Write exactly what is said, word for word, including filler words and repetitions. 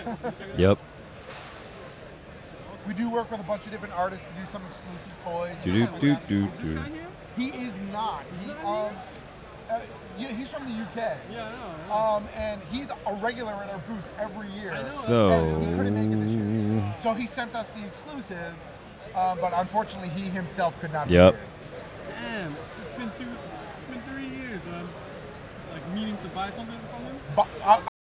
Yep. We do work with a bunch of different artists to do some exclusive toys. Do and do stuff like do that. do Is this do. guy here? He is not. He, um, uh, yeah, he's from the U K. Yeah, I know. Um, and he's a regular in our booth every year. So- And he couldn't make it this year. So he sent us the exclusive, um, but unfortunately he himself could not Yep. be here. Damn, it's been two, it's been three years, man. Like meaning to buy something from him. But I,